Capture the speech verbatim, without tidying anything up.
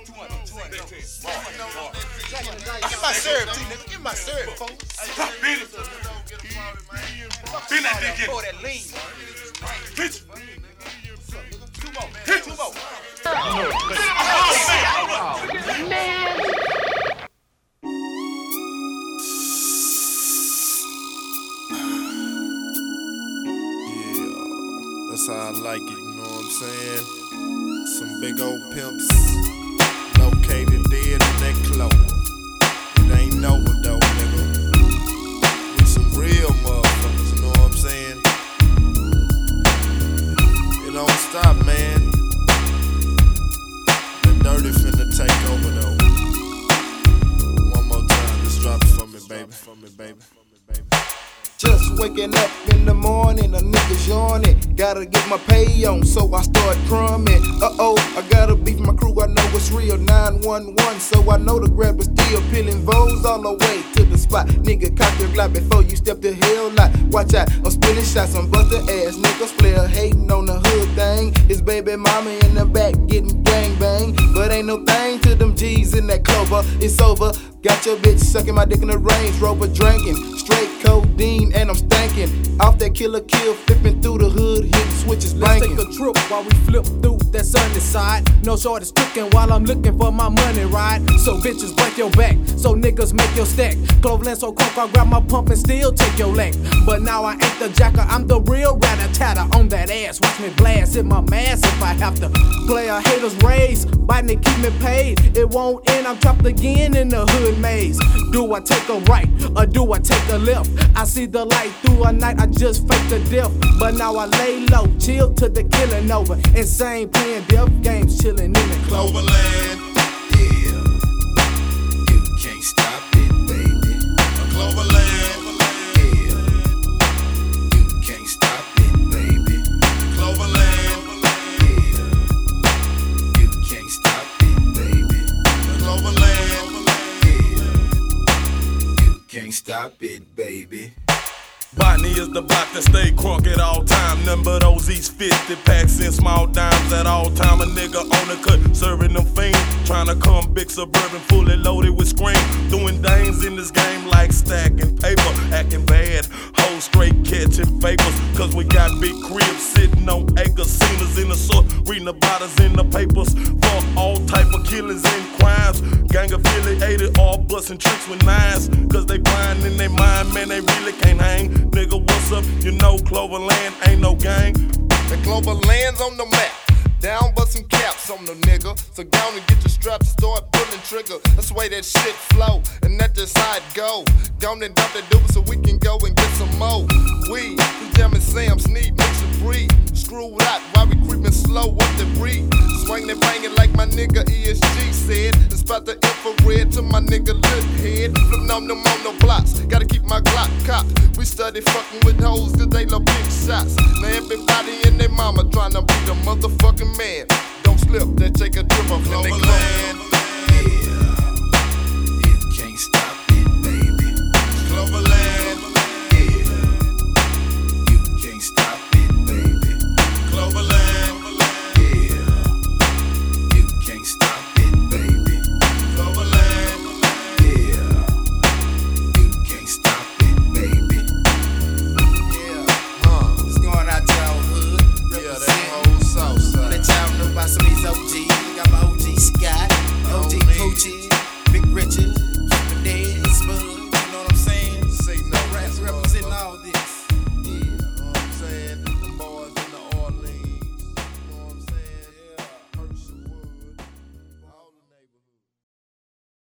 Get my syrup, too, nigga. Get my syrup, folks. Beat it. Beat that dick in. Pour that lean. Bitch. Two more, man. Two more. Man. That's how I like it, you know what I'm saying? Some big old pimps located dead in that clover. It ain't over though, nigga. We some real motherfuckers, you know what I'm saying? It don't stop, man. The dirty finna take over though. One more time, just drop it for me, baby. For me, baby. Just waking up in the morning, a nigga's yawning. Gotta get my pay on, so I start crumbing. Uh-oh, I gotta beef my crew, I know it's real. nine one one, so I know the grab is still peeling Vo's all the way to the spot. Nigga, cock your Glock before you step the hell lot. Watch out, I'm spinning shots, I'm bustin' ass. Niggas player hating on the hood thing. His baby mama in the back getting gang bang. But ain't no thing to them G's in that clover. It's over. Got your bitch sucking my dick in the Range Rover, drinking straight codeine, and I'm stankin'. Off that killer kill, flipping through the hood, hitting switches, banking. Let's take a trip while we flip through that sunny side. No shorties cooking while I'm looking for my money, right? So bitches break your back, so niggas make your stack. Cloveland so coke, I grab my pump and still take your leg. But now I ain't the jacker, I'm the real rat-a-tatter on that ass. Watch me blast in my mask if I have to. Play a haters raise, biting it, keep me paid. It won't end, I'm trapped again in the hood maze. Do I take a right or do I take a left? I see the light through a night, I just faked the death. But now I lay low, chill to the killing over. Insane playing death games, chilling in the Cloverland, yeah. You can't stop it, baby. Cloverland, yeah. You can't stop it, baby. Cloverland, yeah. You can't stop it, baby. Cloverland, yeah. You can't stop it, baby. Botany is the block that stay crunk at all time. Number those East fifty packs in small dimes at all time. A nigga on the cut, serving them fiends. Tryna come big suburban, fully loaded with screen. Doing things in this game like stacking paper. Acting bad, hoes straight catching vapors. Cause we got big cribs sitting on acres. Seen us in the sort, reading about us in the papers. Fuck all type of killings and crimes. Gang affiliated, all busting tricks with nines. Cause they blind in their mind, man, they really can't hang. Nigga, what's up? You know Cloverland ain't no gang. The Cloverland's on the map. Down but some caps on the nigga. So down and get your straps, start pulling trigger. That's the way that shit flow, and that's just how it go. Gone and dump that doobie so we can go and get some more weed. We jamming Sam, Sneed, mix and breathe. Screw out while we creeping slow up the breed. Swing and banging like my nigga E S G said. It's about the infrared to my nigga Lil Head. Flipping on them on the blocks. Gotta keep my Glock cocked. We study fucking with hoes cause they love big shots. Now everybody and their mama trying to be the motherfucking man. Don't slip, they take a trip off in they clothes.